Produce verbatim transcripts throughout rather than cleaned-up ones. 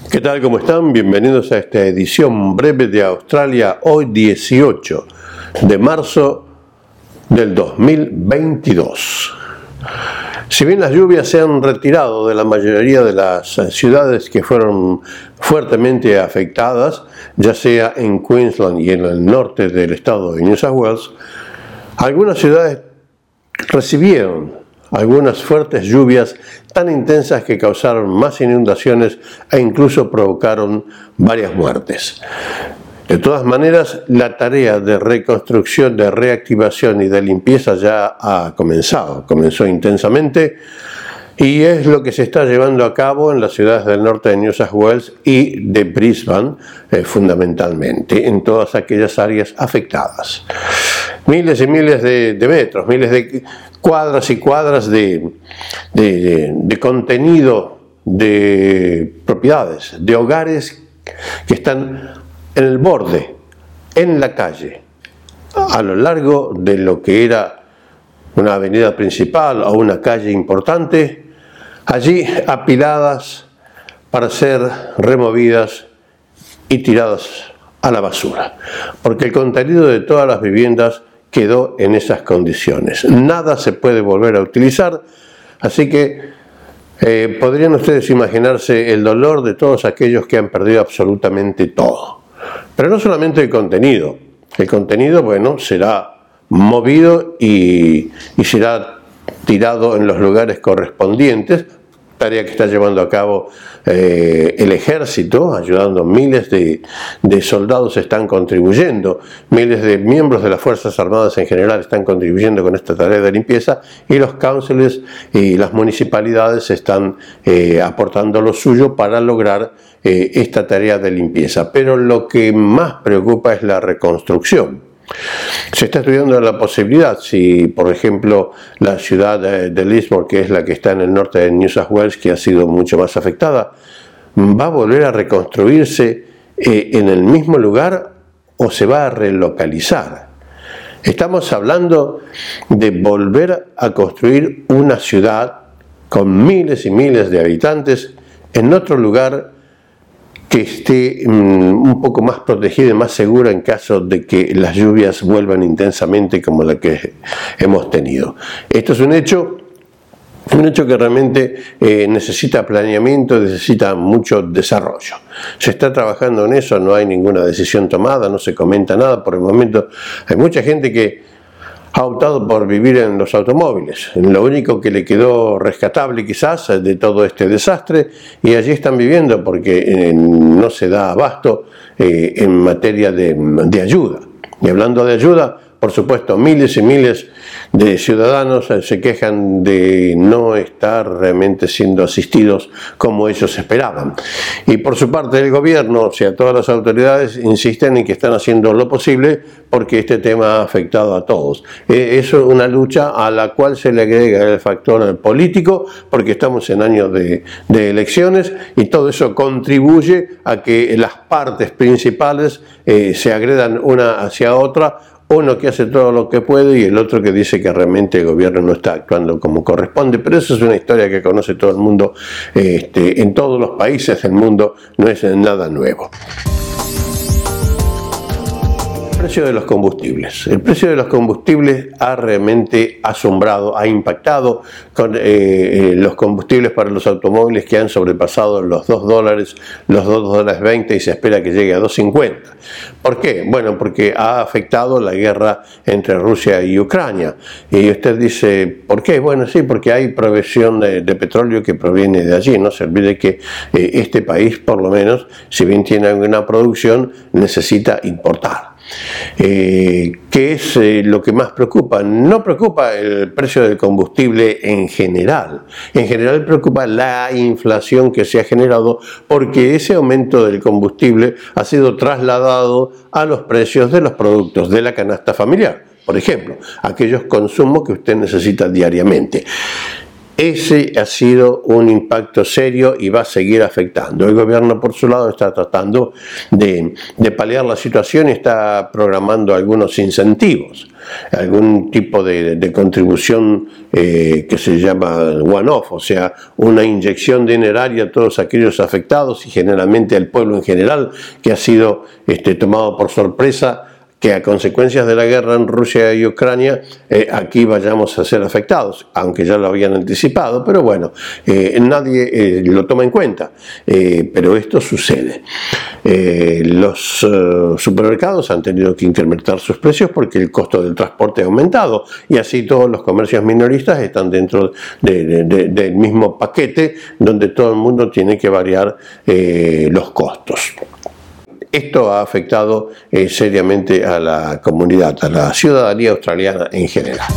¿Qué tal? ¿Cómo están? Bienvenidos a esta edición breve de Australia, hoy dieciocho de marzo del dos mil veintidós. Si bien las lluvias se han retirado de la mayoría de las ciudades que fueron fuertemente afectadas, ya sea en Queensland y en el norte del estado de New South Wales, algunas ciudades recibieron algunas fuertes lluvias tan intensas que causaron más inundaciones e incluso provocaron varias muertes. De todas maneras, la tarea de reconstrucción, de reactivación y de limpieza ya ha comenzado, comenzó intensamente y es lo que se está llevando a cabo en las ciudades del norte de New South Wales y de Brisbane, eh, fundamentalmente, en todas aquellas áreas afectadas. Miles y miles de, de metros, miles de cuadras y cuadras de, de, de, de contenido, de propiedades, de hogares que están en el borde, en la calle, a lo largo de lo que era una avenida principal o una calle importante, allí apiladas para ser removidas y tiradas a la basura, porque el contenido de todas las viviendas quedó en esas condiciones. Nada se puede volver a utilizar, así que eh, podrían ustedes imaginarse el dolor de todos aquellos que han perdido absolutamente todo. Pero no solamente el contenido, el contenido, bueno, será movido y, y será tirado en los lugares correspondientes, tarea que está llevando a cabo eh, el ejército, ayudando. Miles de, de soldados están contribuyendo, miles de miembros de las Fuerzas Armadas en general están contribuyendo con esta tarea de limpieza y los councils y las municipalidades están eh, aportando lo suyo para lograr eh, esta tarea de limpieza. Pero lo que más preocupa es la reconstrucción. Se está estudiando la posibilidad, si por ejemplo la ciudad de Lismore, que es la que está en el norte de New South Wales, que ha sido mucho más afectada, va a volver a reconstruirse eh, en el mismo lugar o se va a relocalizar. Estamos hablando de volver a construir una ciudad con miles y miles de habitantes en otro lugar que esté um, un poco más protegida y más segura en caso de que las lluvias vuelvan intensamente como la que hemos tenido. Esto es un hecho, un hecho que realmente eh, necesita planeamiento, necesita mucho desarrollo. Se está trabajando en eso, no hay ninguna decisión tomada, no se comenta nada por el momento. Hay mucha gente que ha optado por vivir en los automóviles, lo único que le quedó rescatable quizás de todo este desastre, y allí están viviendo porque eh, no se da abasto eh, en materia de, de ayuda. Y hablando de ayuda, por supuesto, miles y miles de ciudadanos se quejan de no estar realmente siendo asistidos como ellos esperaban. Y por su parte el gobierno, o sea, todas las autoridades insisten en que están haciendo lo posible porque este tema ha afectado a todos. Eso es una lucha a la cual se le agrega el factor político, porque estamos en años de, de elecciones y todo eso contribuye a que las partes principales eh, se agredan una hacia otra. Uno que hace todo lo que puede y el otro que dice que realmente el gobierno no está actuando como corresponde, pero eso es una historia que conoce todo el mundo, este, en todos los países del mundo, no es nada nuevo. El precio de los combustibles. El precio de los combustibles ha realmente asombrado, ha impactado con eh, los combustibles para los automóviles que han sobrepasado los dos dólares, los dos dólares veinte y se espera que llegue a dos cincuenta. ¿Por qué? Bueno, porque ha afectado la guerra entre Rusia y Ucrania. Y usted dice, ¿por qué? Bueno, sí, porque hay provisión de, de petróleo que proviene de allí. No se olvide que eh, este país, por lo menos, si bien tiene alguna producción, necesita importar. Eh, ¿Qué es eh, lo que más preocupa? No preocupa el precio del combustible en general. En general preocupa la inflación que se ha generado porque ese aumento del combustible ha sido trasladado a los precios de los productos de la canasta familiar. Por ejemplo, aquellos consumos que usted necesita diariamente. Ese ha sido un impacto serio y va a seguir afectando. El gobierno, por su lado, está tratando de, de paliar la situación y está programando algunos incentivos. algún tipo de, de contribución eh, que se llama one-off, o sea, una inyección dineraria a todos aquellos afectados y generalmente al pueblo en general que ha sido este, tomado por sorpresa, que a consecuencias de la guerra en Rusia y Ucrania eh, aquí vayamos a ser afectados, aunque ya lo habían anticipado, pero bueno, eh, nadie eh, lo toma en cuenta, eh, pero esto sucede. Eh, los uh, supermercados han tenido que incrementar sus precios porque el costo del transporte ha aumentado y así todos los comercios minoristas están dentro de, de, de, del mismo paquete donde todo el mundo tiene que variar eh, los costos. Esto ha afectado eh, seriamente a la comunidad, a la ciudadanía australiana en general.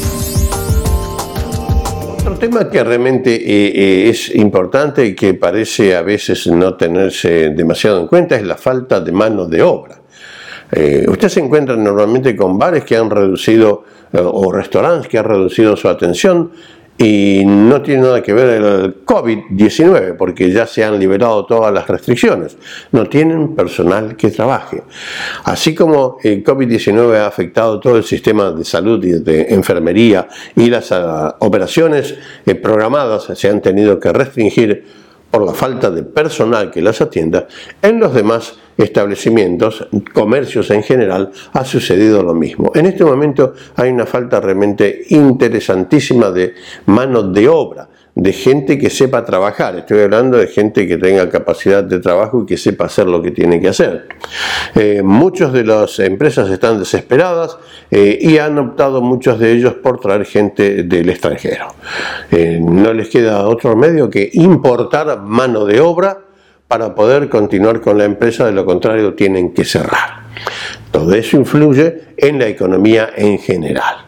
Otro tema que realmente eh, eh, es importante y que parece a veces no tenerse demasiado en cuenta es la falta de mano de obra. Eh, usted se encuentra normalmente con bares que han reducido eh, o restaurantes que han reducido su atención y no tiene nada que ver el COVID diecinueve porque ya se han liberado todas las restricciones. No tienen personal que trabaje. Así como el COVID diecinueve ha afectado todo el sistema de salud y de enfermería y las uh, operaciones eh, programadas se han tenido que restringir por la falta de personal que las atienda, en los demás establecimientos, comercios en general, ha sucedido lo mismo. En este momento hay una falta realmente interesantísima de mano de obra, de gente que sepa trabajar. Estoy hablando de gente que tenga capacidad de trabajo y que sepa hacer lo que tiene que hacer. Eh, muchas de las empresas están desesperadas eh, y han optado muchos de ellos por traer gente del extranjero. Eh, no les queda otro remedio que importar mano de obra para poder continuar con la empresa, de lo contrario tienen que cerrar. Todo eso influye en la economía en general.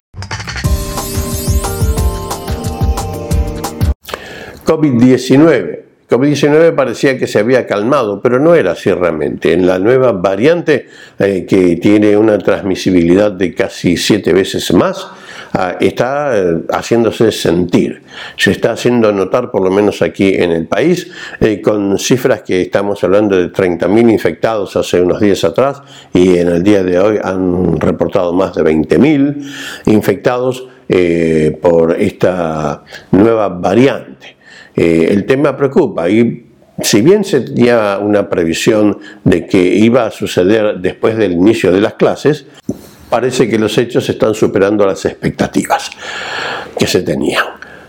COVID diecinueve. COVID diecinueve parecía que se había calmado, pero no era así realmente. En la nueva variante, eh, que tiene una transmisibilidad de casi siete veces más, eh, está eh, haciéndose sentir. Se está haciendo notar, por lo menos aquí en el país, eh, con cifras que estamos hablando de treinta mil infectados hace unos días atrás, y en el día de hoy han reportado más de veinte mil infectados eh, por esta nueva variante. Eh, el tema preocupa y si bien se tenía una previsión de que iba a suceder después del inicio de las clases, parece que los hechos están superando las expectativas que se tenían.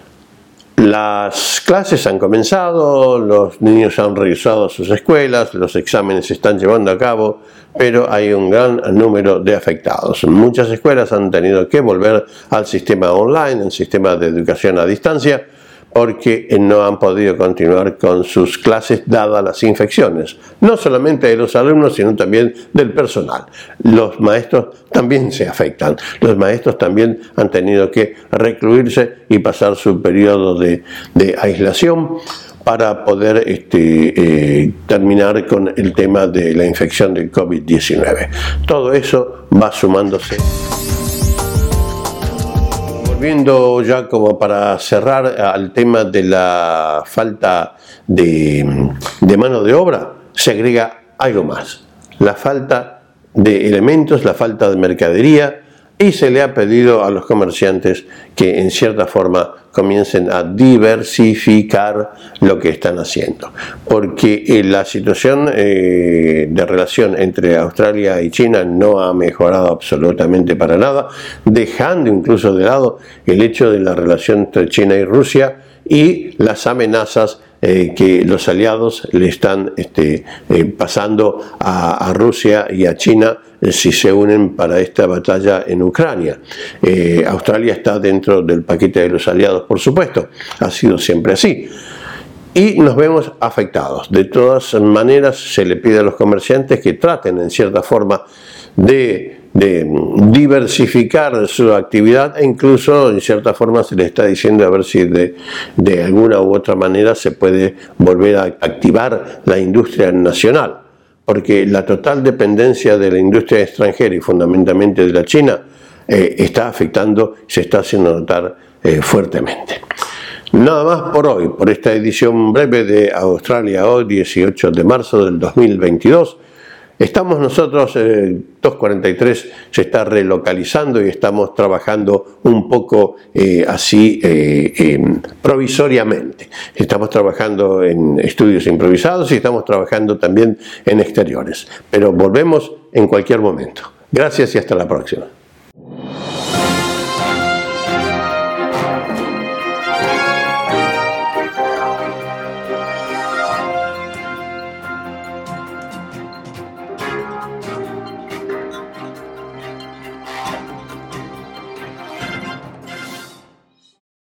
Las clases han comenzado, los niños han regresado a sus escuelas, los exámenes se están llevando a cabo, pero hay un gran número de afectados. Muchas escuelas han tenido que volver al sistema online, al sistema de educación a distancia, porque no han podido continuar con sus clases dadas las infecciones, no solamente de los alumnos, sino también del personal. Los maestros también se afectan, los maestros también han tenido que recluirse y pasar su periodo de, de aislación para poder este, eh, terminar con el tema de la infección del COVID diecinueve. Todo eso va sumándose. Volviendo ya como para cerrar al tema de la falta de, de mano de obra, se agrega algo más, la falta de elementos, la falta de mercadería, y se le ha pedido a los comerciantes que en cierta forma comiencen a diversificar lo que están haciendo, porque eh, la situación eh, de relación entre Australia y China no ha mejorado absolutamente para nada, dejando incluso de lado el hecho de la relación entre China y Rusia y las amenazas eh, que los aliados le están este, eh, pasando a, a Rusia y a China si se unen para esta batalla en Ucrania. Eh, Australia está dentro del paquete de los aliados, por supuesto, ha sido siempre así. Y nos vemos afectados. De todas maneras, se le pide a los comerciantes que traten en cierta forma de, de diversificar su actividad, e incluso en cierta forma se le está diciendo a ver si de, de alguna u otra manera se puede volver a activar la industria nacional, porque la total dependencia de la industria extranjera y fundamentalmente de la China eh, está afectando, se está haciendo notar eh, fuertemente. Nada más por hoy, por esta edición breve de Australia Hoy, dieciocho de marzo del dos mil veintidós. Estamos nosotros, eh, doscientos cuarenta y tres se está relocalizando y estamos trabajando un poco eh, así eh, eh, provisoriamente. Estamos trabajando en estudios improvisados y estamos trabajando también en exteriores. Pero volvemos en cualquier momento. Gracias y hasta la próxima.